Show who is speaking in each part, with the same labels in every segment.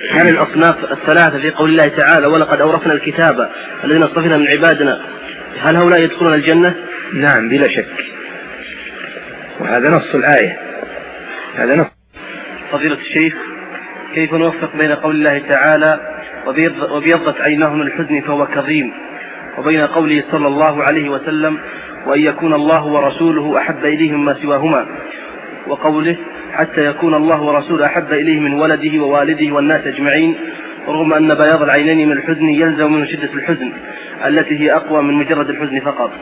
Speaker 1: هل الأصناف الثلاثة في قول الله تعالى ولقد أورثنا الكتاب الذين اصطفينا من عبادنا، هل هؤلاء يدخلون الجنة؟
Speaker 2: نعم بلا شك، وهذا نص الآية، هذا نص.
Speaker 1: فضيلة الشيخ، كيف نوفق بين قول الله تعالى وبيضت عيناه من الحزن فهو كظيم، وبين قوله صلى الله عليه وسلم وأن يكون الله ورسوله أحب إليه مما سواهما، وقوله حتى يكون الله ورسوله أحب إليه من ولده ووالده والناس أجمعين، رغم أن بياض العينين من الحزن يلزم من شدة الحزن التي هي أقوى من مجرد الحزن فقط؟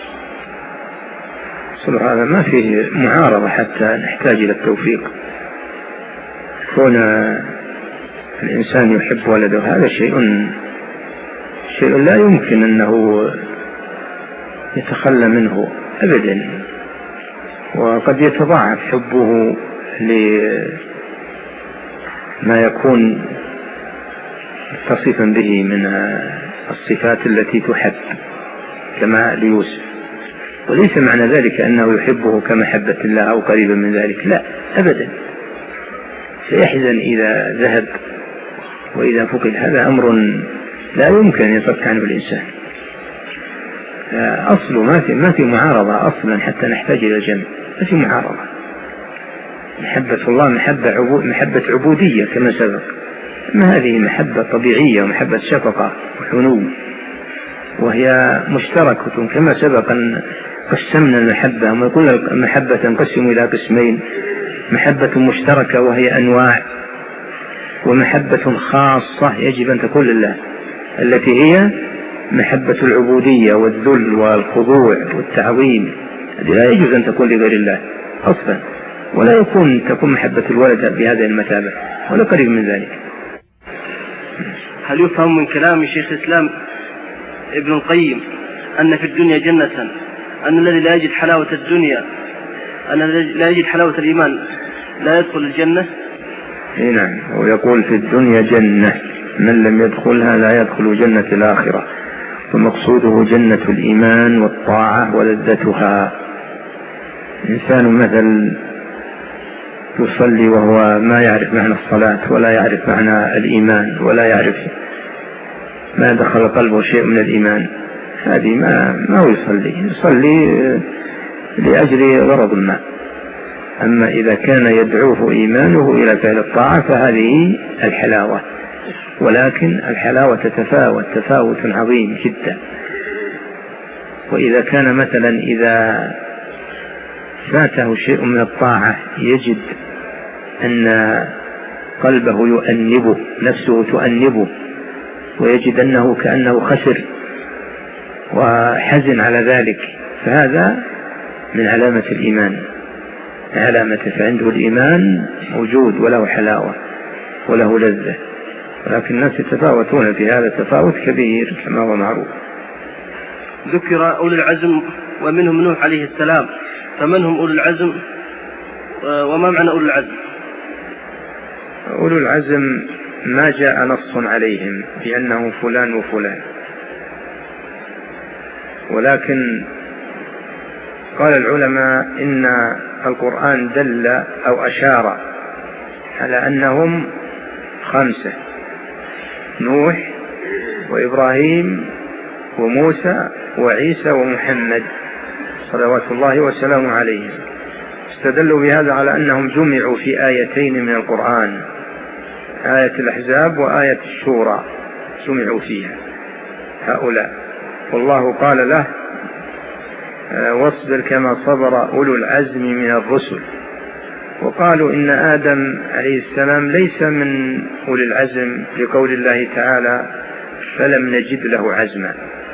Speaker 2: هذا ما فيه معارضة حتى نحتاج إلى التوفيق. كون الإنسان يحب ولده هذا شيء لا يمكن أنه يتخلى منه أبدا، وقد يتضاعف حبه لما يكون متصفا به من الصفات التي تحب كما ليوسف، وليس معنى ذلك أنه يحبه كمحبة الله أو قريبا من ذلك، لا أبدا، سيحزن إذا ذهب وإذا فقد، هذا أمر لا يمكن أن يفك عنه الإنسان. أصله ما في معارضة أصلا حتى نحتاج إلى الجنة، ما في معارضة. محبة الله محبة عبودية كما سبق، أما هذه محبة طبيعية ومحبة شفقة وحنو، وهي مشتركة كما سبق أن قسمنا المحبة، وما كل المحبة تنقسم إلى قسمين: محبة مشتركة وهي أنواع، ومحبة خاصة يجب أن تكون لله التي هي محبة العبودية والذل والخضوع والتعظيم، هذه لا يجوز أن تكون لغير الله أصلا، ولا تكون محبة الولد بهذه المثابة ولا قريب من ذلك.
Speaker 1: هل يفهم من كلام شيخ الإسلام ابن القيم أن في الدنيا جنة، أن الذي لا يجد حلاوة الدنيا، أن الذي لا يجد حلاوة الإيمان لا يدخل الجنة؟
Speaker 2: نعم، ويقول في الدنيا جنة من لم يدخلها لا يدخل جنة الآخرة، فمقصوده جنة الإيمان والطاعة ولذتها. إنسان مثل يصلي وهو ما يعرف معنى الصلاة ولا يعرف معنى الإيمان ولا يعرف ما دخل قلبه شيء من الإيمان، هذه ما هو يصلي لأجل غرض ما. أما إذا كان يدعوه إيمانه إلى فعل الطاعة فهذه الحلاوة، ولكن الحلاوة تفاوت عظيم جدا. وإذا كان مثلا إذا فاته شيء من الطاعة يجد أن قلبه يؤنبه، نفسه تؤنبه، ويجد أنه كأنه خسر وحزن على ذلك، فهذا من علامة الإيمان، فعنده الإيمان موجود وله حلاوة وله لذة. ولكن الناس يتفاوتون في هذا تفاوت كبير كما هو معروف.
Speaker 1: ذكر أولي العزم ومنهم نوح عليه السلام، فمن هم أولي العزم وما معنى أولي العزم؟
Speaker 2: أولي العزم ما جاء نص عليهم بأنه فلان وفلان، ولكن قال العلماء إن القرآن دل أو أشار على أنهم 5: نوح وإبراهيم وموسى وعيسى ومحمد صلوات الله وسلامه عليهم. استدلوا بهذا على أنهم جمعوا في آيتين من القرآن، آية الأحزاب وآية الشورى، جمعوا فيها هؤلاء. والله قال له: واصبر كما صبر أولو العزم من الرسل. وقالوا إن آدم عليه السلام ليس من أولي العزم لقول الله تعالى: فلم نجد له عزما،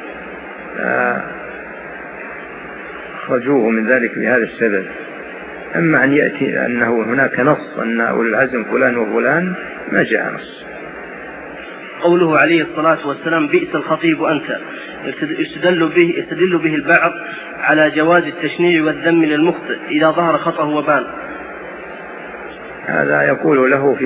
Speaker 2: أخرجوه من ذلك بهذا السبب. أما أن يأتي أنه هناك نص أن أولي العزم فلان وفلان، ما جاء نص.
Speaker 1: قوله عليه الصلاة والسلام: بئس الخطيب أنت، يستدل به البعض على جواز التشنيع والذم للمخطئ إذا ظهر خطأه وبان.
Speaker 2: هذا يقول له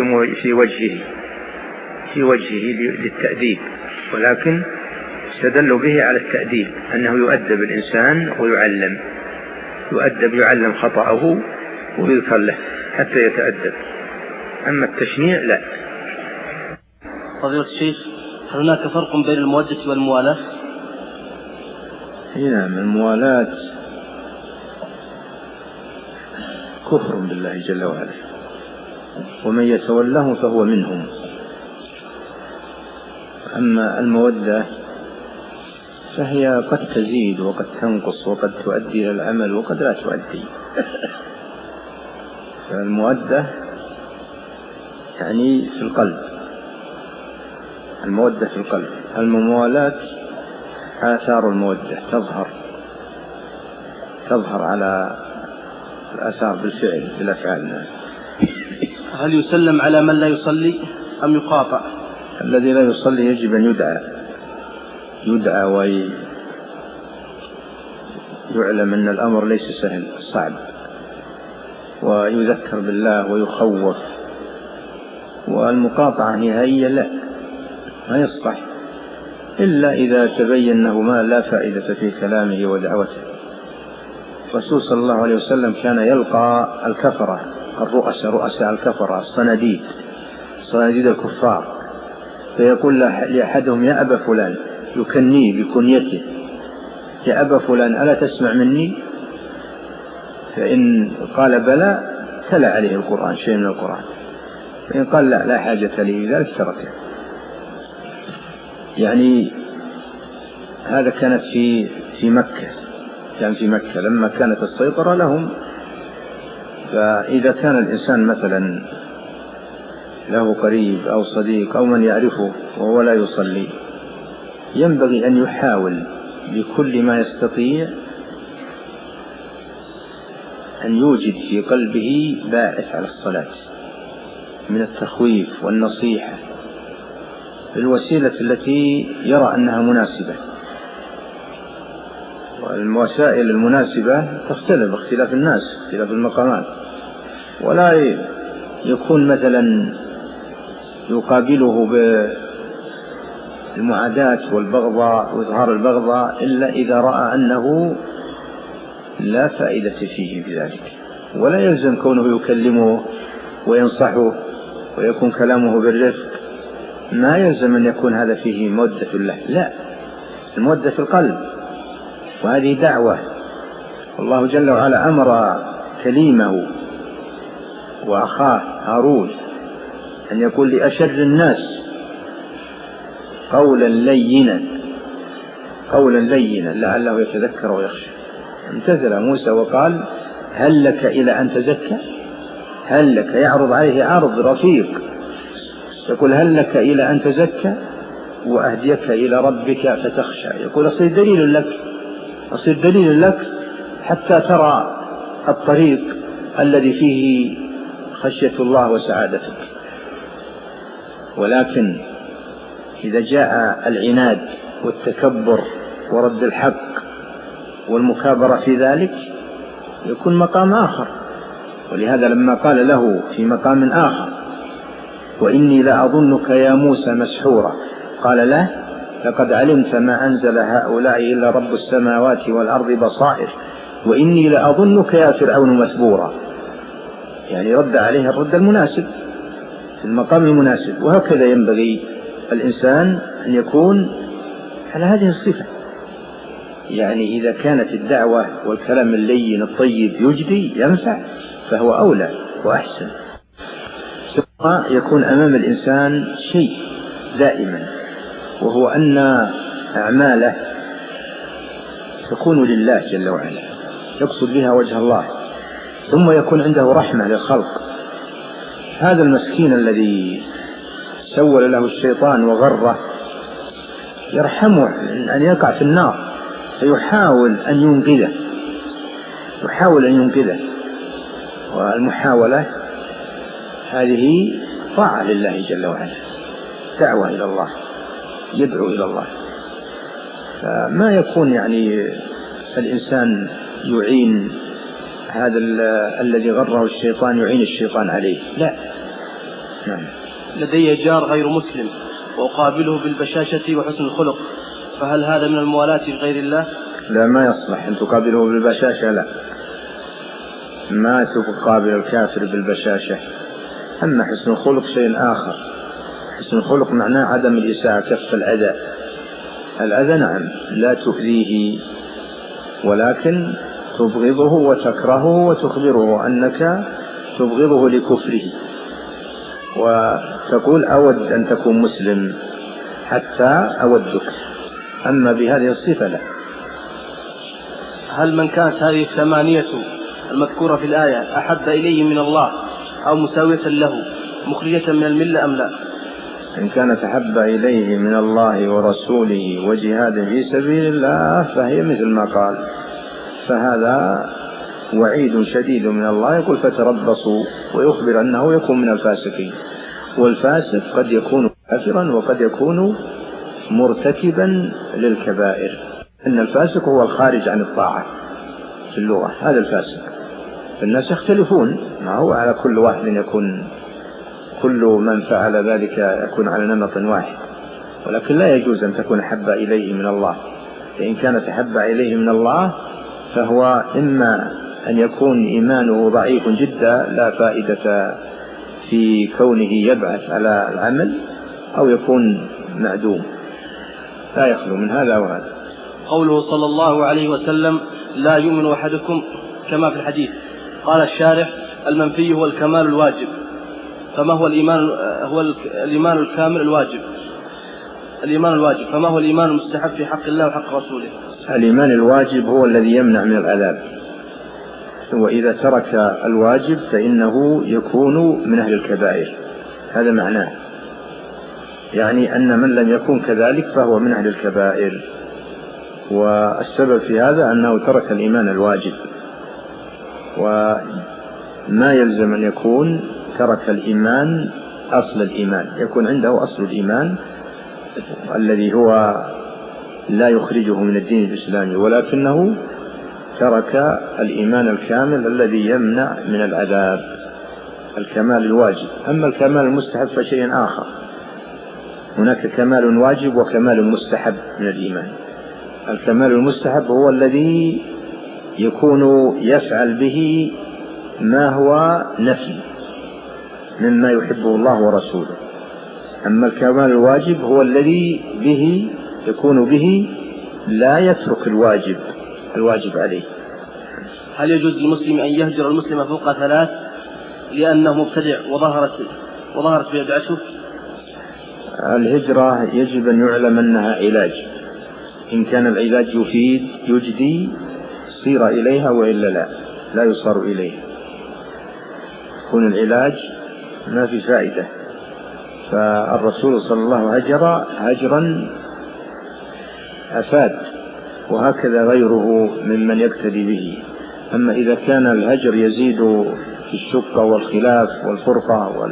Speaker 2: في وجهه للتأديب، ولكن استدلوا به على التأديب، أنه يؤدب الإنسان يعلم خطأه ويذكر له حتى يتأدب. أما التشنيع لا.
Speaker 1: فضيلة الشيخ، هل هناك فرق بين المودة والموالاة؟
Speaker 3: نعم، الموالاة كفر بالله جل وعلا، ومن يتولهم فهو منهم. أما المودة فهي قد تزيد وقد تنقص وقد تؤدي إلى العمل وقد لا تؤدي. فالمودة يعني في القلب، المودة في القلب. الموالاة آثار المودة تظهر على الآثار بالفعل بالأفعال.
Speaker 1: هل يسلم على من لا يصلي أم يقاطع؟
Speaker 3: الذي لا يصلي يجب أن يدعى ويعلم أن الأمر ليس سهل صعب، ويذكر بالله ويخوف. والمقاطعة نهائية لا، ما يصلح إلا إذا تبين أنه ما لا فائدة في كلامه ودعوته. الرسول صلى الله عليه وسلم كان يلقى الكفرة، رؤساء الكفرة، صناديد الكفار، فيقول لأحدهم: يا أبا فلان، يكنيه بكنيته: يا أبا فلان، ألا تسمع مني؟ فإن قال بلى تلا عليه القرآن، شيء من القرآن. فإن قال لا حاجة لي بذلك تركه. يعني هذا كانت في مكة لما كانت السيطرة لهم. فإذا كان الإنسان مثلا له قريب أو صديق أو من يعرفه وهو لا يصلي، ينبغي أن يحاول بكل ما يستطيع أن يوجد في قلبه باعث على الصلاة من التخويف والنصيحة بالوسيلة التي يرى أنها مناسبة. والوسائل المناسبة تختلف باختلاف الناس، اختلاف المقامات، ولا يكون مثلا يقابله بالمعاداة والبغضاء وإظهار البغضاء إلا إذا رأى أنه لا فائدة فيه بذلك. ولا يلزم كونه يكلمه وينصحه ويكون كلامه بالرفق، ما يلزم أن يكون هذا فيه مودة له، لا، المودة في القلب، وهذه دعوة. والله جل وعلا أمر كليمه وأخاه هارون أن يقول لأشر الناس قولا لينا لعله يتذكر ويخشى. امتثل موسى وقال: هل لك إلى أن تزكى؟ هل لك، يعرض عليه عرض رفيق، يقول: هل لك إلى أن تزكى وأهديك إلى ربك فتخشى. يقول: أصير دليل لك حتى ترى الطريق الذي فيه خشية الله وسعادتك. ولكن إذا جاء العناد والتكبر ورد الحق والمكابرة في ذلك يكون مقام آخر. ولهذا لما قال له في مقام آخر: وإني لأظنك يا موسى مسحورا، قال له: لقد علمت ما أنزل هؤلاء إلا رب السماوات والأرض بصائر وإني لأظنك يا فرعون مثبورا. يعني رد عليه الرد المناسب في المقام المناسب. وهكذا ينبغي الإنسان أن يكون على هذه الصفة. يعني إذا كانت الدعوة والكلام اللين الطيب يجدي ينفع فهو أولى وأحسن. ثم يكون أمام الإنسان شيء دائما، وهو أن أعماله تكون لله جل وعلا، يقصد بها وجه الله. ثم يكون عنده رحمة للخلق. هذا المسكين الذي سول له الشيطان وغره يرحمه أن يقع في النار، فيحاول أن ينقذه. والمحاولة هذه طاعة لله جل وعلا، دعوة إلى الله، يدعو إلى الله. فما يكون يعني الإنسان يعين هذا الذي غره الشيطان، يعين الشيطان عليه، لا. نعم.
Speaker 1: لدي جار غير مسلم وأقابله بالبشاشة وحسن الخلق، فهل هذا من الموالاة بغير الله؟
Speaker 3: لا، ما يصلح أن تقابله بالبشاشة، لا، ما تقابل الكافر بالبشاشة. أما حسن الخلق شيء آخر. حسن الخلق معناه عدم الإساءة، كف الأذى. الأذى نعم لا تؤذيه، ولكن تبغضه وتكرهه وتخبره أنك تبغضه لكفره، وتقول أود أن تكون مسلم حتى أودك، أما بهذه الصفة لا.
Speaker 1: هل من كانت هذه الثمانية المذكورة في الآية أحب إليه من الله أو مساوية له مخرجة من الملة أم لا؟
Speaker 3: إن كانت أحب إليه من الله ورسوله وجهاد في سبيل الله فهي مثل ما قال، فهذا وعيد شديد من الله، يقول فتربصوا، ويخبر أنه يكون من الفاسقين، والفاسق قد يكون كافرا وقد يكون مرتكبا للكبائر، إن الفاسق هو الخارج عن الطاعة في اللغة، هذا الفاسق. الناس يختلفون، ما هو على كل واحد يكون، كل من فعل ذلك يكون على نمط واحد، ولكن لا يجوز أن تكون أحب إليه من الله. فإن كانت أحب إليه من الله فهو إما أن يكون إيمانه ضعيف جدا لا فائدة في كونه يبعث على العمل، أو يكون معدوم، لا يخلو من هذا وهذا.
Speaker 1: قوله صلى الله عليه وسلم لا يؤمن أحدكم كما في الحديث، قال الشارح المنفي هو الكمال الواجب، فما هو الإيمان؟ هو الإيمان الكامل الواجب، الإيمان الواجب، فما هو الإيمان المستحب في حق الله وحق رسوله؟
Speaker 3: الإيمان الواجب هو الذي يمنع من العذاب، وإذا ترك الواجب فإنه يكون من أهل الكبائر، هذا معناه، يعني أن من لم يكن كذلك فهو من أهل الكبائر، والسبب في هذا أنه ترك الإيمان الواجب، وما يلزم أن يكون ترك الإيمان أصل الإيمان، يكون عنده أصل الإيمان الذي هو لا يخرجه من الدين الإسلامي، ولكنه ترك الإيمان الكامل الذي يمنع من العذاب، الكمال الواجب. أما الكمال المستحب فشيء آخر، هناك كمال واجب وكمال مستحب من الإيمان. الكمال المستحب هو الذي يكون يفعل به ما هو نفي مما يحبه الله ورسوله، أما الكمال الواجب هو الذي به يكون به لا يترك الواجب عليه.
Speaker 1: هل يجوز للمسلم أن يهجر المسلم فوق 3 لأنه مبتدع وظهرت بدعته؟
Speaker 3: الهجرة يجب أن يعلم أنها علاج، إن كان العلاج يفيد يجدي صير إليها، وإلا لا يصار إليها، يكون العلاج ما في فائدة. فالرسول صلى الله عليه وسلم هجر هجرا أفاد، وهكذا غيره ممن يقتدي به. أما إذا كان الهجر يزيد في الشقة والخلاف والفرقة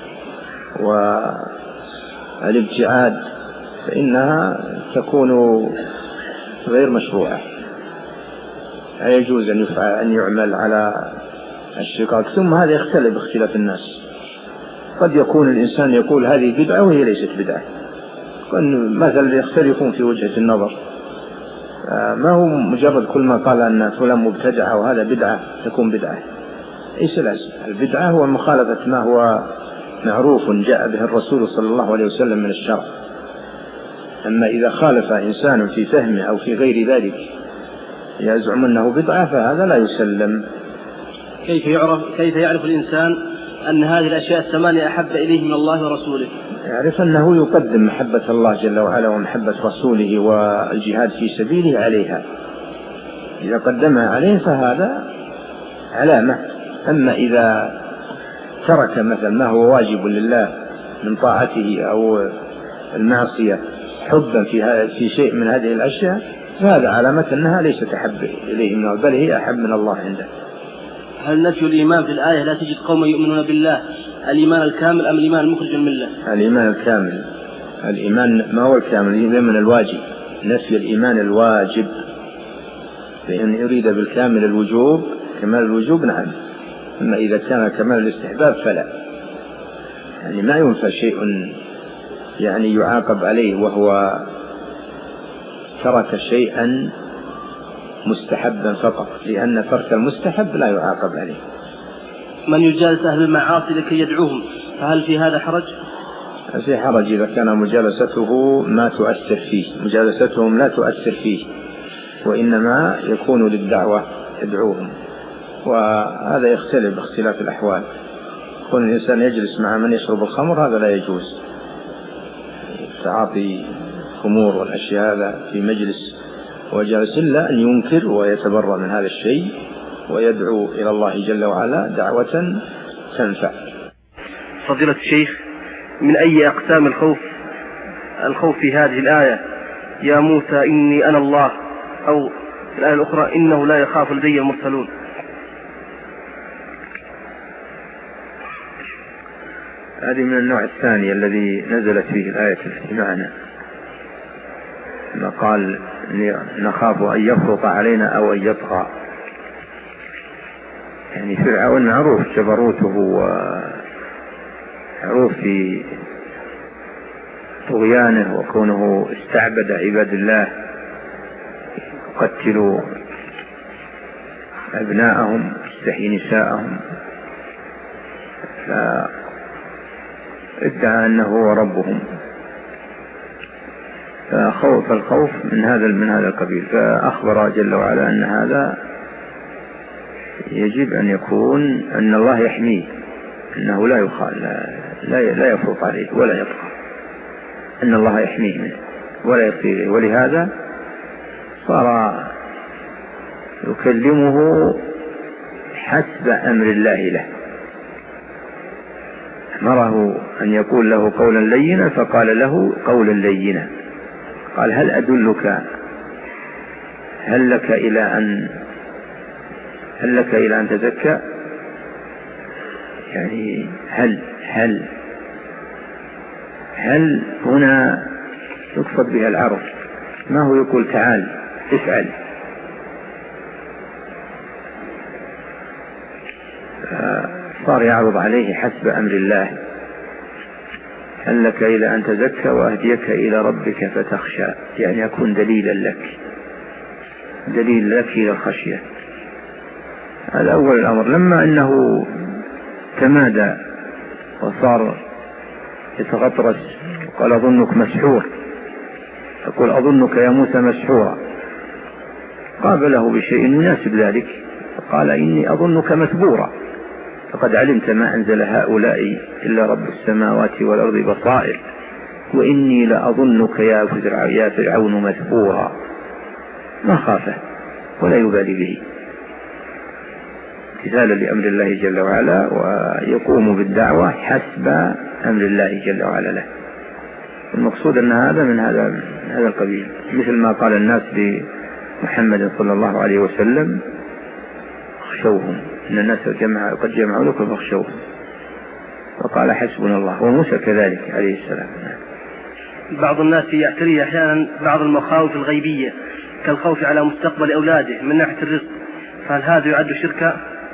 Speaker 3: والابتعاد فإنها تكون غير مشروعة، لا يجوز أن يعمل على الشقاق. ثم هذا يختلف باختلاف الناس، قد يكون الإنسان يقول هذه بدعة وهي ليست بدعة، مثلا يختلفون في وجهة النظر، ما هو مجرد كل ما قال أن فلان مبتدع وهذا بدعة تكون بدعة. إيش لازم؟ البدعة هو مخالفة ما هو معروف جاء به الرسول صلى الله عليه وسلم من الشرع. أما إذا خالف إنسان في فهمه أو في غير ذلك يزعم أنه بدعة فهذا لا يسلم.
Speaker 1: كيف يعرف الإنسان أن هذه الأشياء 8 أحب إليه من الله ورسوله؟
Speaker 3: يعرف أنه يقدم محبة الله جل وعلا ومحبة رسوله والجهاد في سبيله عليها، إذا قدمها عليه فهذا علامة. أما إذا ترك مثلا ما هو واجب لله من طاعته أو المعصية حبا في شيء من هذه الأشياء فهذا علامة أنها ليست أحب إليه من الله، بل هي أحب من الله عنده.
Speaker 1: هل نفي الإيمان في الآية لا تجد قوم يؤمنون بالله الإيمان الكامل أم الإيمان المخرج من الملة؟
Speaker 3: الإيمان الكامل. الإيمان ما هو الكامل؟ الإيمان الواجب، نفي الإيمان الواجب، فإن يريد بالكامل الوجوب كمال الوجوب نعم، أما إذا كان كمال الاستحباب فلا، يعني ما ينفى شيء يعني يعاقب عليه وهو ترك شيئا مستحبا فقط، لأن ترك المستحب لا يعاقب عليه.
Speaker 1: من يجالس أهل المعاصي لكي يدعوهم فهل في هذا حرج؟
Speaker 3: في حرج إذا كان مجالسته ما تؤثر فيه، مجالستهم لا تؤثر فيه، وإنما يكون للدعوة يدعوهم، وهذا يختلف باختلاف الأحوال. كون الإنسان يجلس مع من يشرب الخمر هذا لا يجوز، تعاطي خمور والأشياء هذا في مجلس وجالس، إلا أن ينكر ويتبرأ من هذا الشيء ويدعو إلى الله جل وعلا دعوة تنفع.
Speaker 1: فضيلة الشيخ، من أي أقسام الخوف في هذه الآية يا موسى إني أنا الله، أو في الآية الأخرى إنه لا يخاف لدي المرسلون؟
Speaker 2: هذه من النوع الثاني الذي نزلت فيه الآية التي معنا، ما قال نخاف أن يفرط علينا أو أن يطغى. يعني فرعون معروف جبروته ومعروف في طغيانه وكونه استعبد عباد الله، يقتل أبناءهم يستحيي نساءهم، فادعى أنه هو ربهم، فخوف الخوف من هذا القبيل. فأخبر جل وعلا أن هذا يجب أن يكون أن الله يحميه، أنه لا يفرط عليه ولا يطغى، أن الله يحميه منه ولا يصيره. ولهذا صار يكلمه حسب أمر الله له، أمره أن يقول له قولا لينا فقال له قولا لينا. قال هل أدلك، هل لك إلى أن تزكى؟ يعني هل هنا يقصد بها العرض، ما هو يقول تعال افعل. صار يعرض عليه حسب أمر الله، هل لك إلى أن تزكى وأهديك إلى ربك فتخشى، يعني يكون دليل لك إلى الخشية. هذا أول الأمر. لما أنه تمادى وصار يتغطرس وقال أظنك مسحور، يقول أظنك يا موسى مسحورا، قابله بشيء يناسب ذلك، فقال إني أظنك مثبورا، فقد علمت ما أنزل هؤلاء إلا رب السماوات والأرض بصائر، وإني لأظنك يا فرعون مثبورا. ما خافه ولا يبالي به، امتثالا لأمر الله جل وعلا، ويقوم بالدعوة حسب أمر الله جل وعلا له. المقصود أن هذا من هذا القبيل، مثل ما قال الناس لمحمد صلى الله عليه وسلم اخشوهم إن الناس قد جمعوا لكم فاخشوهم، وقال حسبنا الله. وموسى كذلك عليه السلام.
Speaker 1: بعض الناس يعتري أحيانا بعض المخاوف الغيبية كالخوف على مستقبل أولاده من ناحية الرزق، فهل هذا يعد شركا؟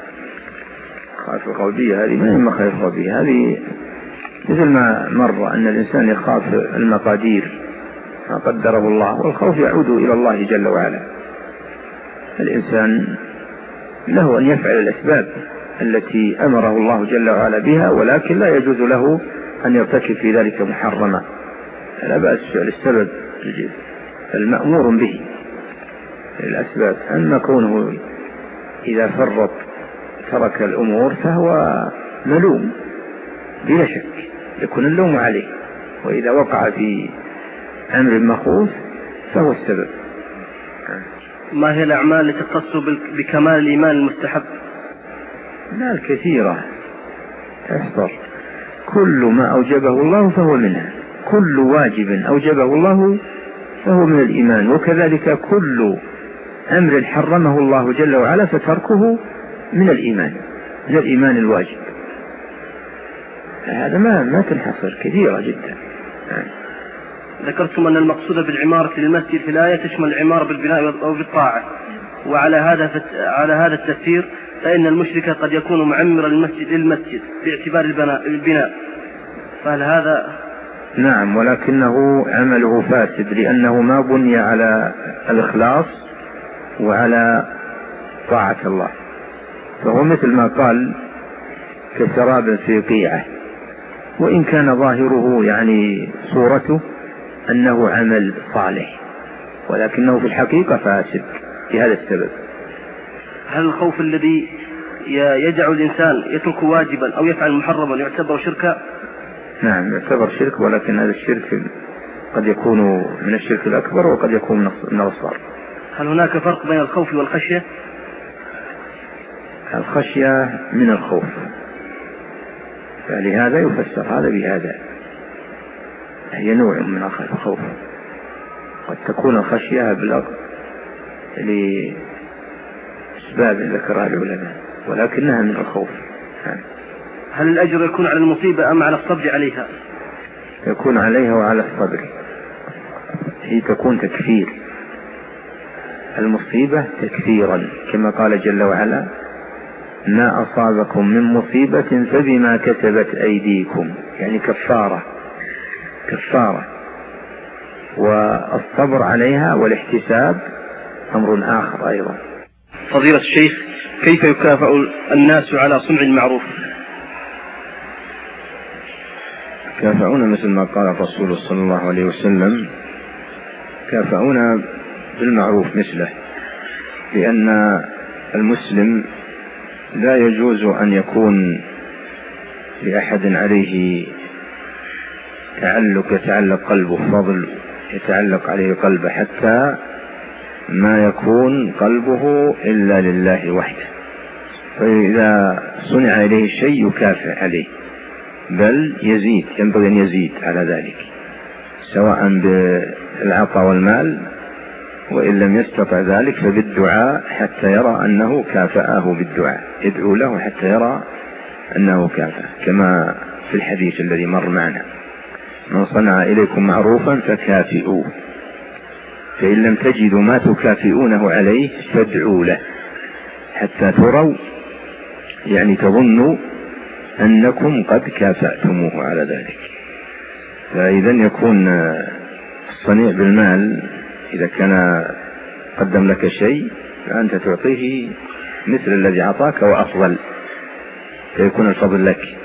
Speaker 2: خاف الغيبية هذه ما هي مخاوف غيبية، هذه مثل ما مر أن الإنسان يخاف المقادير ما قدره الله، والخوف يعود إلى الله جل وعلا. الإنسان له أن يفعل الأسباب التي أمره الله جل وعلا بها، ولكن لا يجوز له أن يرتكب في ذلك محرما. لا بأس فعل السبب المأمور به الأسباب، أما كونه إذا فرط ترك الأمور فهو ملوم بلا شك، يكون اللوم عليه، وإذا وقع في أمر مخوف فهو السبب.
Speaker 1: ما هي الأعمال التي تختص بكمال الإيمان المستحب؟
Speaker 2: لا الكثيرة تحصر، كل ما أوجبه الله فهو منها، كل واجب أوجبه الله فهو من الإيمان، وكذلك كل أمر حرمه الله جل وعلا فتركه من الإيمان الواجب. هذا ما تنحصر، كثيرة جدا.
Speaker 1: ذكرتم أن المقصود بالعمارة للمسجد في الآية تشمل العمارة بالبناء أو بالطاعة، وعلى هذا التفسير فإن المشرك قد يكون معمرا للمسجد باعتبار البناء، فهل هذا؟
Speaker 2: نعم، ولكنه عمله فاسد، لأنه ما بني على الإخلاص وعلى طاعة الله، فهو مثل ما قال كسراب في قيعة، وإن كان ظاهره يعني صورته أنه عمل صالح، ولكنه في الحقيقة فاسد بهذا السبب.
Speaker 1: هل الخوف الذي يجعل الإنسان يترك واجبا أو يفعل محرما يعتبر شركا؟
Speaker 2: نعم يعتبر شرك، ولكن هذا الشرك قد يكون من الشرك الأكبر وقد يكون من الأصغر.
Speaker 1: هل هناك فرق بين الخوف والخشية؟
Speaker 2: الخشية من الخوف، فلهذا يفسر هذا بهذا، هي نوع من الخوف. قد تكون الخشية أبلغ لأسباب ذكرها العلماء، ولكنها من الخوف.
Speaker 1: هل الأجر يكون على المصيبة أم على الصبر عليها؟
Speaker 2: يكون عليها وعلى الصبر. هي تكون تكفير، المصيبة تكفيرا، كما قال جل وعلا: ما أصابكم من مصيبة فبما كسبت أيديكم، يعني كفارة. والصبر عليها والاحتساب أمر آخر أيضا.
Speaker 1: فضيلة الشيخ، كيف يكافئ الناس على صنع المعروف؟
Speaker 2: كافئون مثل ما قال الرسول صلى الله عليه وسلم: كافئون بالمعروف مثله، لأن المسلم لا يجوز أن يكون لأحد عليه يتعلق قلبه، فضل يتعلق عليه قلبه، حتى ما يكون قلبه إلا لله وحده. فإذا صنع إليه شيء يكافئ عليه، بل يزيد، ينبغي أن يزيد على ذلك، سواء بالعطاء والمال، وإن لم يستطع ذلك فبالدعاء حتى يرى أنه كافأه بالدعاء، يدعو له حتى يرى أنه كافأ، كما في الحديث الذي مر معنا: من صنع إليكم معروفا فكافئوه، فإن لم تجدوا ما تكافئونه عليه فادعوا له حتى تروا، يعني تظنوا أنكم قد كافأتموه على ذلك. فإذا يكون الصنيع بالمال إذا كان قدم لك شيء فأنت تعطيه مثل الذي أعطاك وأفضل، فيكون الفضل لك.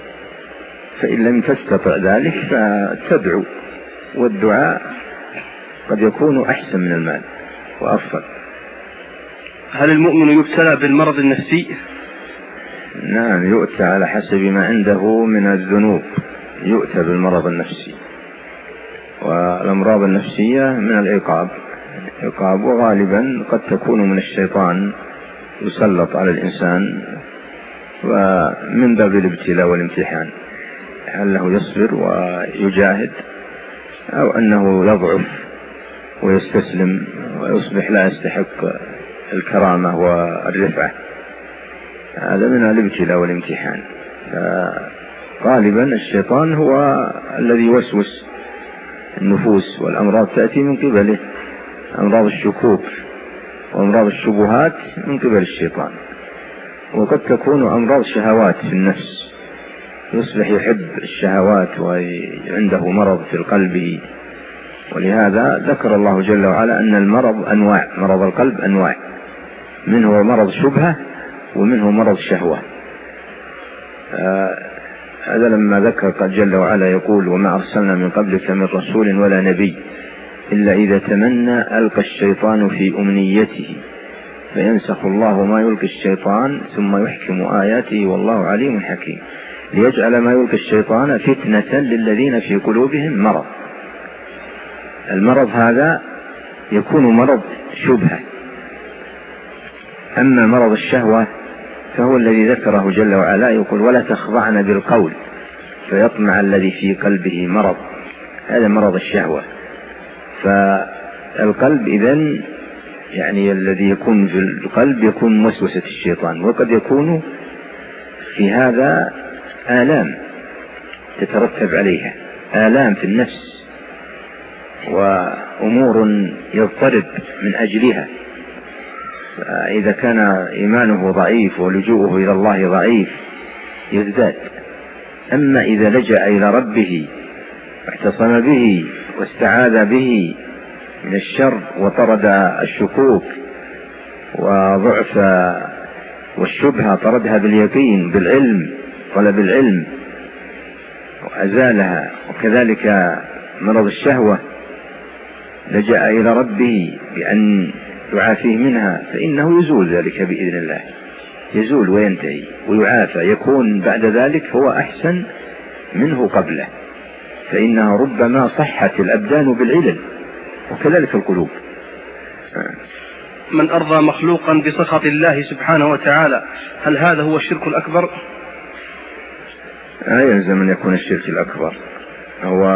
Speaker 2: فإن لم تستطع ذلك فتدعو، والدعاء قد يكون أحسن من المال وأفضل.
Speaker 1: هل المؤمن يبتلى بالمرض النفسي؟
Speaker 2: نعم، يؤتى على حسب ما عنده من الذنوب، يؤتى بالمرض النفسي. والأمراض النفسية من العقاب، وغالبا قد تكون من الشيطان يسلط على الإنسان، ومن باب الابتلاء والامتحان، أنه يصبر ويجاهد، أو أنه يضعف ويستسلم ويصبح لا يستحق الكرامة والرفعة. هذا من الابتلاء والامتحان. فغالبا الشيطان هو الذي يوسوس النفوس، والأمراض تأتي من قبله، أمراض الشكوك وأمراض الشبهات من قبل الشيطان. وقد تكون أمراض شهوات في النفس، يصبح يحب الشهوات وعنده مرض في القلب. ولهذا ذكر الله جل وعلا أن المرض أنواع، مرض القلب أنواع، منه مرض شبهة ومنه مرض شهوة. هذا لما ذكر قد جل وعلا يقول: وما أرسلنا من قبلك من رسول ولا نبي إلا إذا تمنى ألقى الشيطان في أمنيته فينسخ الله ما يلقي الشيطان ثم يحكم آياته والله عليم حكيم، ليجعل ما يلقي الشيطان فتنة للذين في قلوبهم مرض. المرض هذا يكون مرض شبهة. أما مرض الشهوة فهو الذي ذكره جل وعلا، يقول: ولا تخضعن بالقول فيطمع الذي في قلبه مرض. هذا مرض الشهوة. فالقلب إذن يعني الذي يكون في القلب يكون موسوسة الشيطان، وقد يكون في هذا آلام تترتب عليها، آلام في النفس وأمور يضطرب من أجلها. إذا كان إيمانه ضعيف ولجوءه إلى الله ضعيف يزداد. أما إذا لجأ إلى ربه واعتصم به واستعاذ به من الشر وطرد الشكوك وضعف والشبهة، طردها باليقين بالعلم، طلب العلم وأزالها، وكذلك مرض الشهوة لجأ إلى ربه بأن يعافيه منها، فإنه يزول ذلك بإذن الله، يزول وينتهي ويعافى، يكون بعد ذلك هو أحسن منه قبله، فإنها ربما صحت الأبدان بالعلل، وكذلك القلوب.
Speaker 1: من أرضى مخلوقا بسخط الله سبحانه وتعالى، هل هذا هو الشرك الأكبر؟
Speaker 2: لا يلزم أن يكون الشرك الأكبر. هو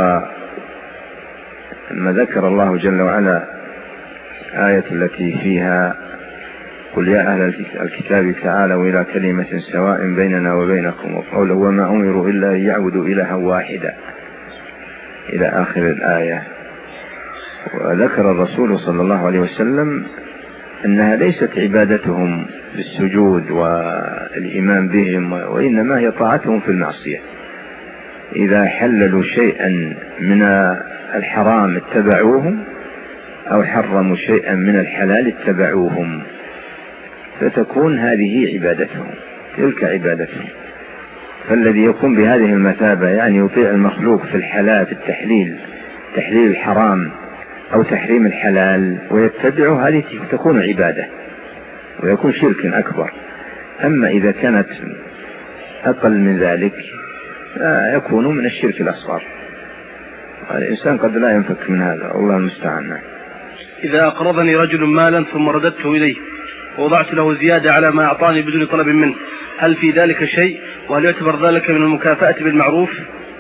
Speaker 2: لما ذكر الله جل وعلا آية التي فيها قل يا أهل الكتاب تعالوا إلى كلمة سواء بيننا وبينكم، وقوله وما أمروا إلا أن يعبدوا إلها واحدا إلى آخر الآية. وذكر الرسول صلى الله عليه وسلم أنها ليست عبادتهم بالسجود والإيمان بهم، وإنما هي طاعتهم في المعصية. إذا حللوا شيئا من الحرام اتبعوهم، أو حرموا شيئا من الحلال اتبعوهم، فتكون هذه عبادتهم، تلك عبادتهم. فالذي يكون بهذه المثابة يعني يطيع المخلوق في الحلال، في تحليل الحرام أو تحريم الحلال ويتبعه، هذه تكون عبادة ويكون شرك أكبر. أما إذا كانت أقل من ذلك يكون من الشرك الأصغر. الإنسان قد لا ينفك من هذا، والله المستعان.
Speaker 1: إذا أقرضني رجل مالا ثم رددته إليه ووضعت له زيادة على ما أعطاني بدون طلب منه، هل في ذلك شيء؟ وهل يعتبر ذلك من المكافأة بالمعروف؟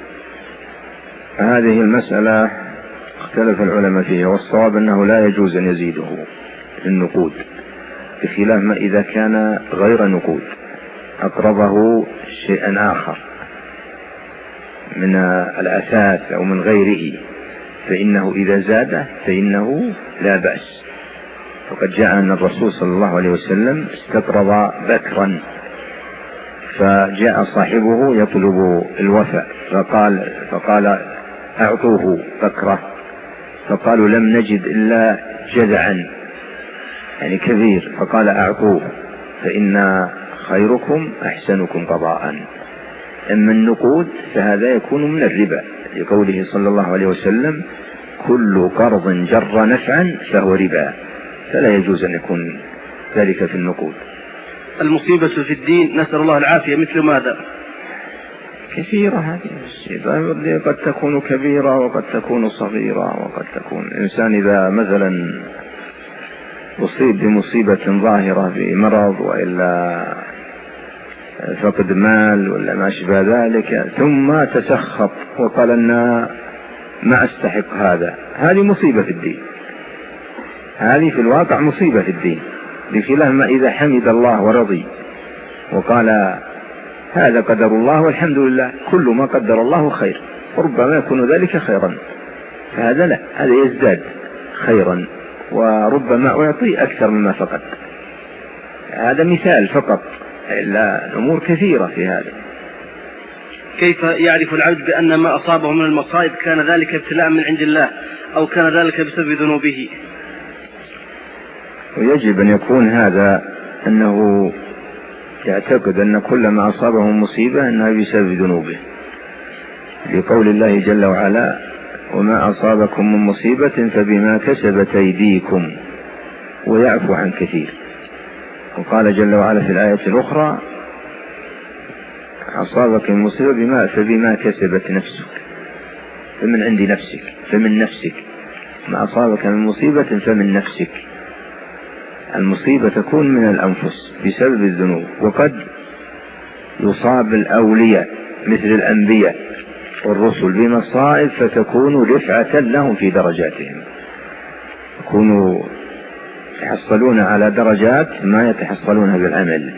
Speaker 2: هذه المسألة اختلف العلماء فيها، والصواب أنه لا يجوز أن يزيده النقود، بخلاف ما إذا كان غير نقود أقرضه شيئا آخر من الأثاث أو من غيره، فإنه إذا زاد فإنه لا بأس. فقد جاء أن الرسول صلى الله عليه وسلم استقرض بكرا، فجاء صاحبه يطلب الوفاء فقال أعطوه بكرة، فقالوا لم نجد إلا جذعا يعني كبير، فقال أعطوه فإن خيركم أحسنكم قضاء. أما النقود فهذا يكون من الربا، لقوله صلى الله عليه وسلم كل قرض جر نفعا فهو ربا، فلا يجوز أن يكون ذلك في النقود.
Speaker 1: المصيبة في الدين نسأل الله العافية مثل ماذا؟
Speaker 2: كثيرة هذه المصيبة، قد تكون كبيرة وقد تكون صغيرة، وقد تكون الإنسان إذا مثلا أصيب بمصيبة ظاهرة بمرض وإلا فقد مال ولا ما شبه ذلك، ثم تسخط وقال أن ما أستحق هذا، هذه مصيبة في الدين، هذه في الواقع مصيبة في الدين، بخلاف ما إذا حمد الله ورضي وقال هذا قدر الله والحمد لله، كل ما قدر الله خير، وربما يكون ذلك خيرا، فهذا لا، هذا يزداد خيرا، وربما أعطي أكثر مما فقد. هذا مثال فقط، إلا الأمور كثيرة في هذا.
Speaker 1: كيف يعرف العبد بأن ما أصابه من المصائب كان ذلك ابتلاء من عند الله أو كان ذلك بسبب ذنوبه؟
Speaker 2: ويجب أن يكون هذا أنه يعتقد أن كل ما أصابه مصيبة أنها بسبب ذنوبه، لقول الله جل وعلا وما أصابكم من مصيبة فبما كسبت أيديكم ويعفو عن كثير. وقال جل وعلا في الآية الأخرى أصابك المصيبة فبما كسبت نفسك، فمن عند نفسك، فمن نفسك، ما أصابك من مصيبة فمن نفسك. المصيبة تكون من الأنفس بسبب الذنوب، وقد يصاب الأولياء مثل الأنبياء والرسل بمصائب فتكون رفعة لهم في درجاتهم، يكونوا يتحصلون على درجات ما يتحصلونها بالعمل.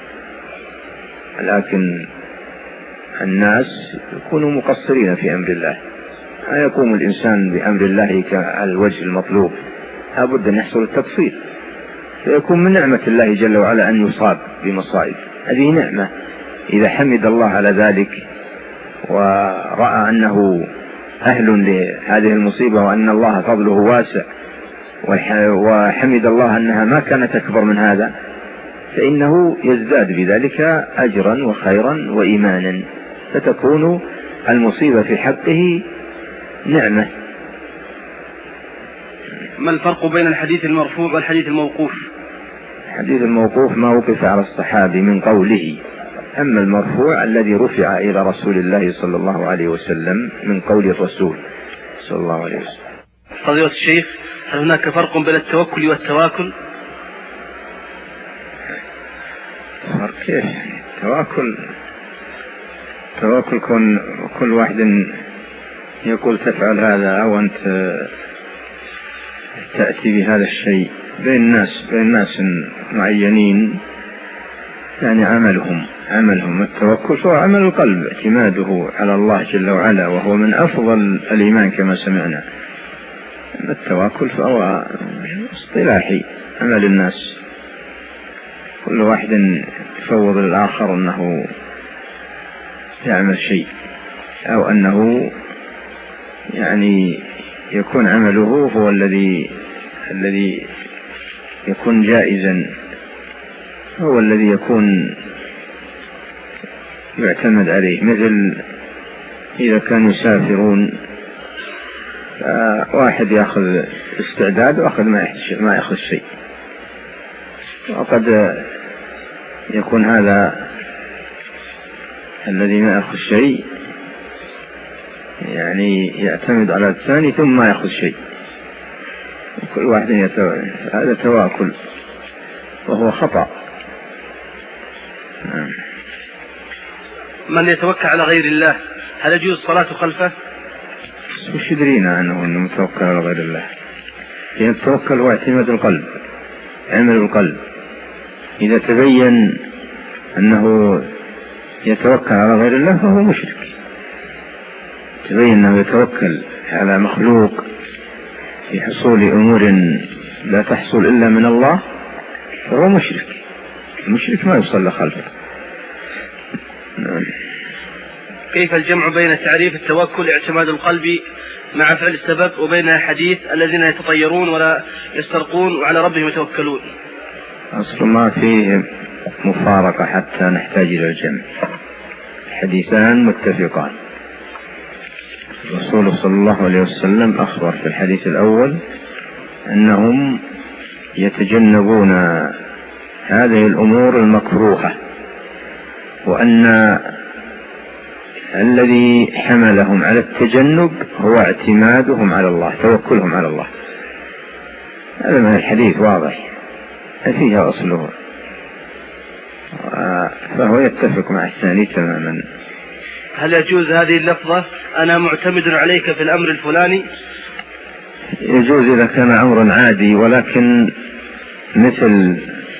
Speaker 2: لكن الناس يكونوا مقصرين في أمر الله، لا يقوم الإنسان بأمر الله على الوجه المطلوب، لابد أن يحصل التقصير، فيكون من نعمة الله جل وعلا أن يصاب بمصائب، هذه نعمة. إذا حمد الله على ذلك ورأى أنه أهل لهذه المصيبة وأن الله فضله واسع، وحمد الله أنها ما كانت أكبر من هذا، فإنه يزداد بذلك أجرا وخيرا وإيمانا، فتكون المصيبة في حقه نعمة.
Speaker 1: ما الفرق بين الحديث المرفوع والحديث الموقوف؟
Speaker 2: الحديث الموقوف ما وقف على الصحابي من قوله، أما المرفوع الذي رفع إلى رسول الله صلى الله عليه وسلم من قول الرسول صلى الله عليه وسلم.
Speaker 1: فضيلة الشيخ، هل هناك فرق بين التوكل والتواكل؟
Speaker 2: فرق كيف؟ التواكل كل واحد يقول تفعل هذا أو أنت تأتي بهذا الشيء بين ناس معينين، يعني عملهم التوكل هو عمل القلب، اعتماده على الله جل وعلا، وهو من أفضل الإيمان كما سمعنا. التوكل فهو اصطلاحي، عمل الناس، كل واحد يفوض للآخر أنه يعمل شيء، أو أنه يعني يكون عمله هو الذي يكون جائزا، هو الذي يكون يعتمد عليه. مثل إذا كانوا يسافرون، واحد يأخذ استعداد وآخر ما يأخذ شيء، وقد يكون هذا الذي ما يأخذ شيء يعني يعتمد على الثاني ثم ما يأخذ شيء، وكل واحد هذا تواكل وهو خطأ.
Speaker 1: من يتوكل على غير الله هل يجوز الصلاة خلفه؟
Speaker 2: وش يدرينا أنه متوكل على غير الله؟ لأن التوكل هو اعتماد القلب، عمل القلب. إذا تبين أنه يتوكل على غير الله فهو مشرك. تبين أنه يتوكل على مخلوق في حصول أمور لا تحصل إلا من الله فهو مشرك. المشرك ما يصلى خلفه.
Speaker 1: كيف الجمع بين تعريف التوكل اعتماد القلب مع فعل السبب، وبين حديث الذين يتطيرون ولا يسترقون وعلى ربهم يتوكلون؟
Speaker 2: أصل ما فيه مفارقة حتى نحتاج إلى الجمع، حديثان متفقان. الرسول صلى الله عليه وسلم أخبر في الحديث الأول أنهم يتجنبون هذه الأمور المكروهة، وأن الذي حملهم على التجنب هو اعتمادهم على الله، توكلهم على الله. هذا من الحديث واضح فيها أصله، فهو يتفق مع الثاني تماما.
Speaker 1: هل يجوز هذه اللفظة أنا معتمد عليك في الأمر الفلاني؟
Speaker 2: يجوز إذا كان أمر عادي، ولكن مثل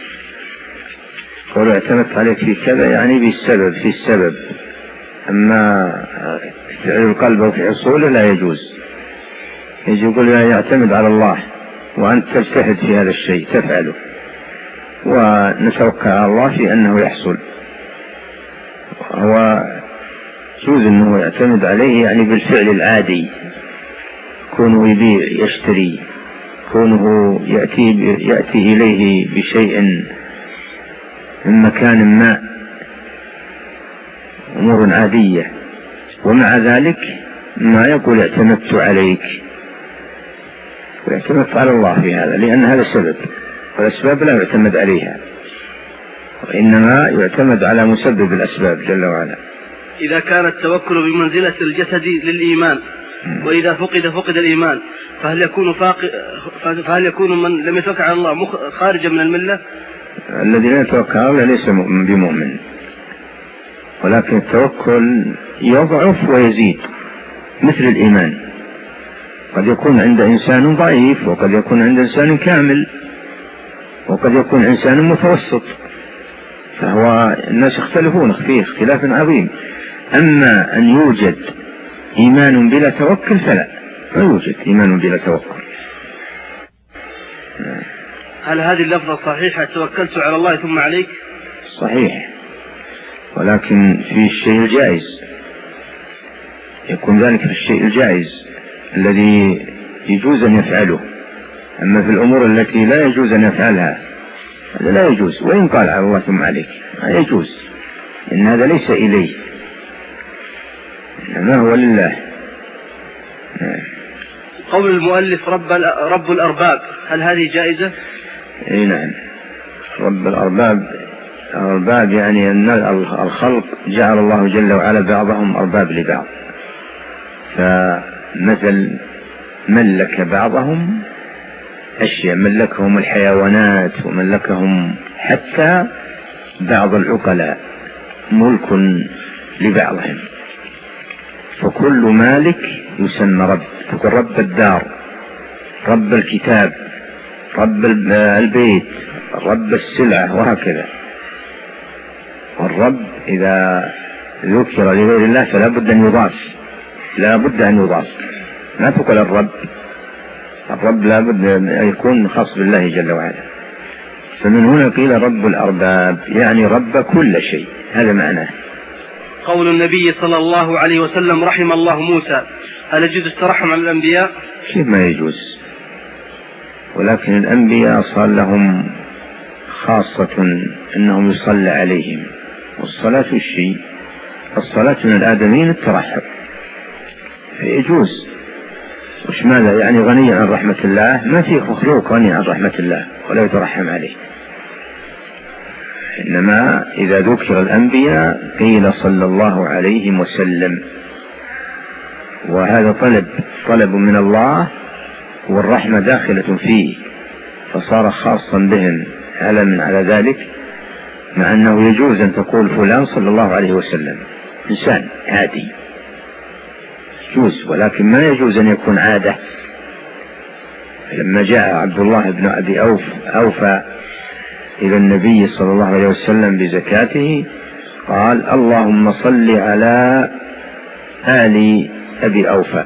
Speaker 2: قول اعتمدت عليك في كذا يعني في السبب، أما فعل القلب وفي حصوله لا يجوز. يجي يقول يعتمد على الله وأنت تجتهد في هذا الشيء تفعله، ونتوكل على الله في أنه يحصل. هو يجوز أنه يعتمد عليه يعني بالفعل العادي، كونه يبيع يشتري، كونه يأتي إليه بشيء من مكان ما، أمور عادية، ومع ذلك ما يقول اعتمدت عليك، واعتمدت على الله في هذا، لأن هذا السبب، والأسباب لا يعتمد عليها، وإنما يعتمد على مسبب الأسباب جل وعلا.
Speaker 1: إذا كان التوكل بمنزلة الجسد للإيمان، وإذا فقد الإيمان، فهل يكون من لم يتوكل على الله خارجا من الملة؟
Speaker 2: الذي لا يتوكل على الله ليس بمؤمن، ولكن التوكل يضعف ويزيد مثل الإيمان. قد يكون عند إنسان ضعيف، وقد يكون عند إنسان كامل، وقد يكون إنسان متوسط، فهو الناس يختلفون فيه اختلاف عظيم. أما أن يوجد إيمان بلا توكل فلا يوجد إيمان بلا توكل.
Speaker 1: هل هذه اللفظة صحيحة توكلت على الله ثم عليك؟
Speaker 2: صحيح، ولكن في الشيء الجائز يكون ذلك في الشيء الجائز الذي يجوز أن يفعله. أما في الأمور التي لا يجوز أن يفعلها هذا لا يجوز، وإن قال على الله ثم عليك لا يجوز، إن هذا ليس إليه. ما هو لله.
Speaker 1: قول المؤلف رب الأرباب، هل هذه جائزة؟
Speaker 2: اي نعم، رب الأرباب يعني أن الخلق جعل الله جل وعلا بعضهم أرباب لبعض، فمثل ملك بعضهم أشياء، ملكهم الحيوانات وملكهم حتى بعض العقلاء ملك لبعضهم، فكل مالك يسمى رب، تقول رب الدار، رب الكتاب، رب البيت، رب السلعة، وهكذا. والرب إذا ذكر لغير الله فلا بد أن يضاف، لا بد أن يضاف، ما تقول الرب لا بد أن يكون خاص بالله جل وعلا. فمن هنا قيل رب الأرباب يعني رب كل شيء، هذا معناه.
Speaker 1: قول النبي صلى الله عليه وسلم رحم الله موسى، هل يجوز الترحم على الأنبياء؟
Speaker 2: شيء ما يجوز، ولكن الأنبياء صار لهم خاصة أنهم يصلى عليهم، والصلاة الشيء الصلاة من الآدمين الترحم، فيجوز. وش ماذا يعني غني عن رحمة الله؟ ما في مخلوق غني عن رحمة الله ولا يترحم عليه، إنما إذا ذكر الأنبياء قيل صلى الله عليه وسلم، وهذا طلب من الله، والرحمة داخلة فيه، فصار خاصا بهم علما على ذلك، مع أنه يجوز أن تقول فلان صلى الله عليه وسلم، إنسان عادي يجوز، ولكن ما يجوز أن يكون عادة. لما جاء عبد الله بن أبي أوفى إلى النبي صلى الله عليه وسلم بزكاته قال اللهم صل على آل أبي أوفى،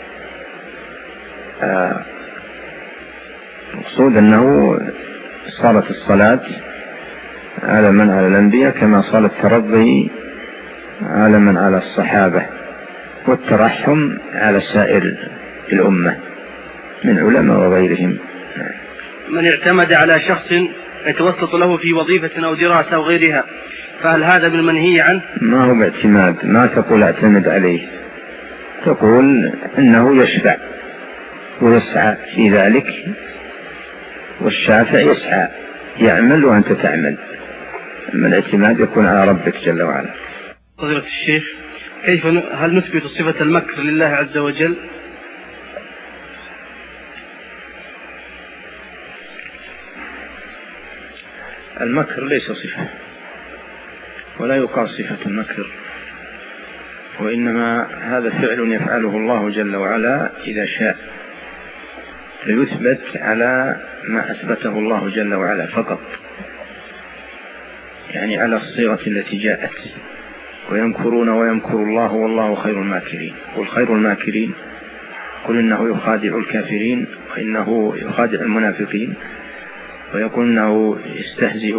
Speaker 2: مقصود أنه صارت الصلاة علما على الأنبياء كما صار الترضي علما على الصحابة، والترحم على سائر الأمة من علماء وغيرهم.
Speaker 1: من اعتمد على شخص يتوسط له في وظيفة أو دراسة أو غيرها، فهل هذا من المنهي عنه؟
Speaker 2: ما هو باعتماد، ما تقول اعتمد عليه، تقول إنه يشفع ويسعى في ذلك، والشافع يسعى يعمل وأنت تعمل، أما الاعتماد يكون على ربك جل وعلا.
Speaker 1: فضيلة الشيخ، هل نثبت صفة المكر لله عز وجل؟
Speaker 2: المكر ليس صفة، ولا يقال صفة المكر، وإنما هذا فعل يفعله الله جل وعلا إذا شاء، فيثبت على ما أثبته الله جل وعلا فقط، يعني على الصيغة التي جاءت. ويمكرون ويمكر الله والله خير الماكرين. قل خير الماكرين، قل إنه يخادع الكافرين وإنه يخادع المنافقين، ويقول إنه يستهزئ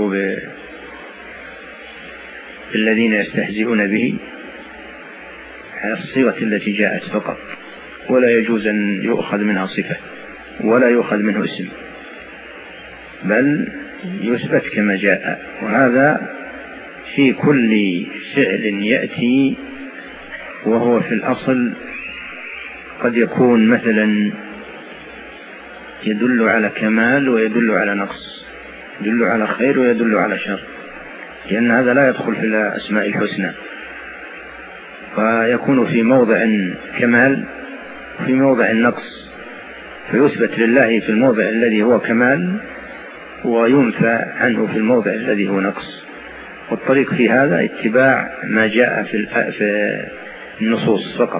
Speaker 2: بالذين يستهزئون به، على الصيغة التي جاءت فقط، ولا يجوز أن يؤخذ منها صفة ولا يؤخذ منه اسم، بل يثبت كما جاء. وهذا في كل فعل يأتي وهو في الأصل قد يكون مثلا يدل على كمال ويدل على نقص، يدل على خير ويدل على شر، لأن هذا لا يدخل في الأسماء الحسنى، فيكون في موضع كمال في موضع النقص، فيثبت لله في الموضع الذي هو كمال وينفى عنه في الموضع الذي هو نقص. والطريق في هذا اتباع ما جاء في النصوص فقط.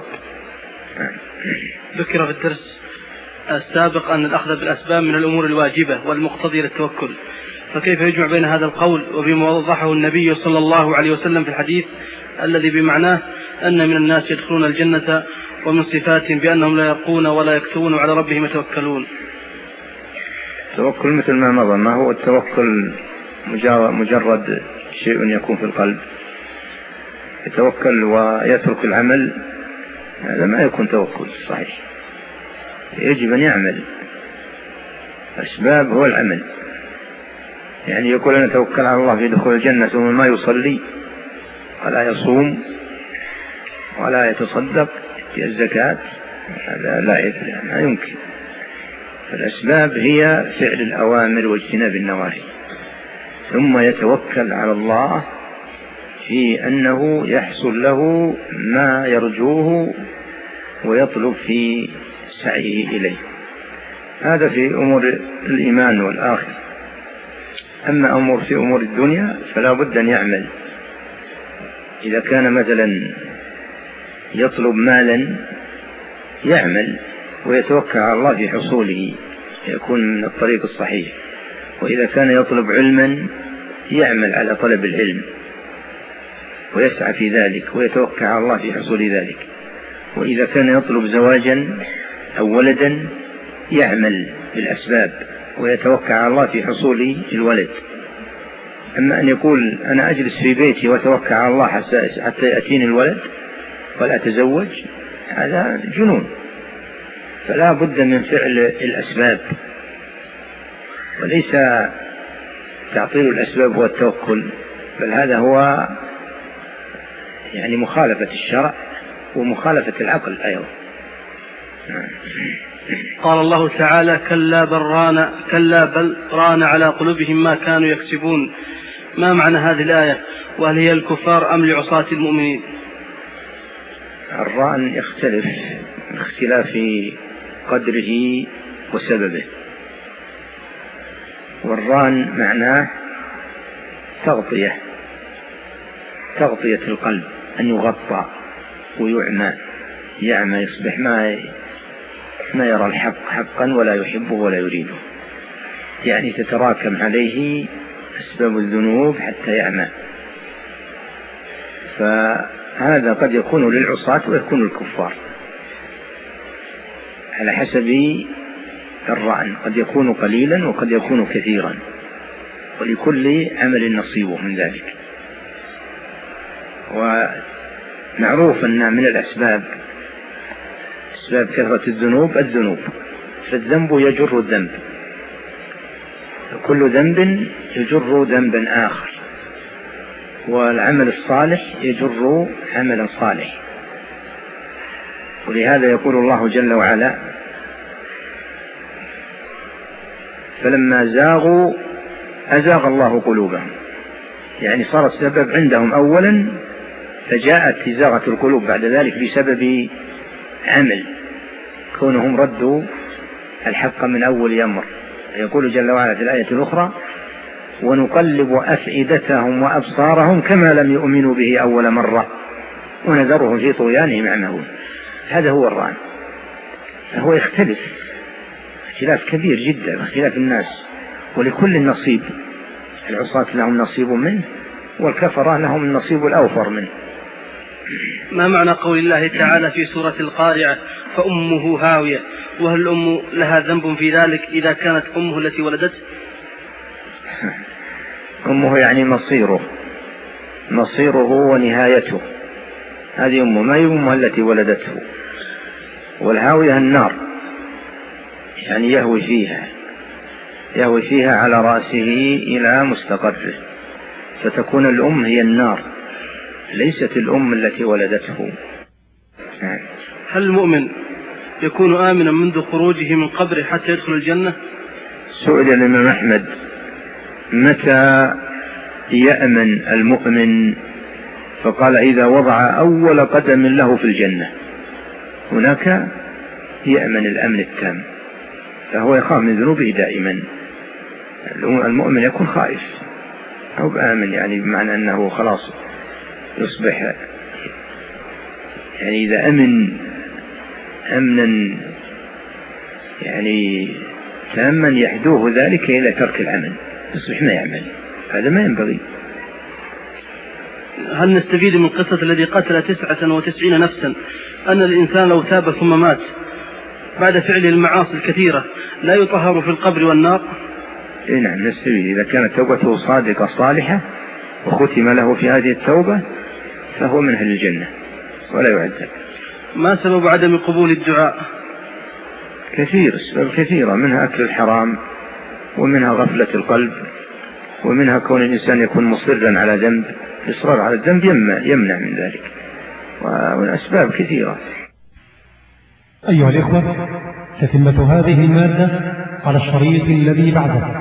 Speaker 1: ذكر في الدرس السابق أن الأخذ بالأسباب من الأمور الواجبة والمقتضية للتوكل، فكيف يجمع بين هذا القول وبما وضحه النبي صلى الله عليه وسلم في الحديث الذي بمعناه أن من الناس يدخلون الجنة ومن صفاتهم بأنهم لا يرقون ولا يكتوون وعلى ربهم يتوكلون؟
Speaker 2: التوكل مثل ما مضى، ما هو التوكل مجرد شيء يكون في القلب، يتوكل ويترك العمل، هذا ما يكون توكل صحيح. يجب أن يعمل، أسباب هو العمل. يعني يقول أنا توكل على الله في دخول الجنة ثم ما يصلي ولا يصوم ولا يتصدق الزكاة، هذا لا ما يمكن. فالأسباب هي فعل الأوامر واجتناب النواهي، ثم يتوكل على الله في أنه يحصل له ما يرجوه ويطلب في سعيه إليه. هذا في أمور الإيمان والآخر. أما في أمور الدنيا فلا بد أن يعمل. إذا كان مثلا يطلب مالا يعمل ويتوكل على الله في حصوله، يكون من الطريق الصحيح. وإذا كان يطلب علما يعمل على طلب العلم ويسعى في ذلك ويتوكل على الله في حصول ذلك. وإذا كان يطلب زواجا أو ولدا يعمل بالأسباب ويتوكل على الله في حصول الولد. أما أن يقول أنا أجلس في بيتي وأتوكل على الله حتى يأتيني الولد ولا أتزوج، هذا جنون. فلا بد من فعل الأسباب، وليس تعطيل الأسباب هو التوكل، بل هذا هو يعني مخالفة الشرع ومخالفة العقل أيضا.
Speaker 1: قال الله تعالى كلا بل ران على قلوبهم ما كانوا يكسبون. ما معنى هذه الآية؟ وهل هي الكفار أم لعصاة المؤمنين؟
Speaker 2: الران يختلف باختلاف قدره وسببه. والران معناه تغطية القلب، أن يغطى يعمى يصبح ما يرى الحق حقا ولا يحبه ولا يريده، يعني تتراكم عليه أسباب الذنوب حتى يعمى. فهذا قد يكون للعصاة ويكون الكفار على حسب الرأن، قد يكون قليلا وقد يكون كثيرا، ولكل عمل نصيبه من ذلك. ومعروف أن من الأسباب أسباب كثرة الذنوب، فالذنب يجر الذنب، كل ذنب يجر ذنبا آخر، والعمل الصالح يجر عملا صالح. ولهذا يقول الله جل وعلا فلما زاغوا أزاغ الله قلوبهم، يعني صار السبب عندهم أولا، فجاءت إزاغة القلوب بعد ذلك بسبب عمل كونهم ردوا الحق من أول أمر. يقول جل وعلا في الآية الأخرى ونقلب أفئدتهم وأبصارهم كما لم يؤمنوا به أول مرة ونذرهم في طغيانهم يعمهون. هذا هو الران. فهو يختلف اختلاف كبير جدا اختلاف الناس، ولكل نصيب. العصاة لهم نصيب منه، والكفرة لهم النصيب الأوفر منه.
Speaker 1: ما معنى قول الله تعالى في سورة القارعة فأمه هاوية؟ وهل الأم لها ذنب في ذلك إذا كانت أمه التي ولدته؟
Speaker 2: أمه يعني مصيره ونهايته، هذه أمه، ما هي أمه التي ولدته. والهاوية النار، يعني يهوي فيها على رأسه إلى مستقره، فتكون الأم هي النار ليست الأم التي ولدته.
Speaker 1: هل المؤمن يكون آمنا منذ خروجه من قبره حتى يدخل الجنة؟
Speaker 2: سئل الإمام أحمد متى يأمن المؤمن، فقال إذا وضع أول قدم له في الجنة، هناك يأمن الأمن التام، فهو يخاف من ذنوبه دائما. المؤمن يكون خائف أو بآمن، يعني بمعنى أنه خلاص يصبح يعني إذا أمنا يعني تاما يحدوه ذلك إلى ترك العمل، يصبح ما يعمل، هذا ما ينبغي.
Speaker 1: هل نستفيد من قصة الذي قتل 99 نفسا أن الإنسان لو تاب ثم مات بعد فعل المعاصي الكثيرة لا يطهر في القبر والنار؟
Speaker 2: نعم نستفيد. إذا كانت توبته صادقة صالحة وختم له في هذه التوبة فهو من أهل الجنة ولا يعذب.
Speaker 1: ما سبب عدم قبول الدعاء؟
Speaker 2: كثير، أسباب كثيرة، منها أكل الحرام، ومنها غفلة القلب، ومنها كون الإنسان يكون مصرا على ذنب، الإصرار على الذنب يمنع من ذلك. والأسباب كثيرة.
Speaker 4: أيها الإخوة، تتمة هذه المادة على الشريط الذي بعده.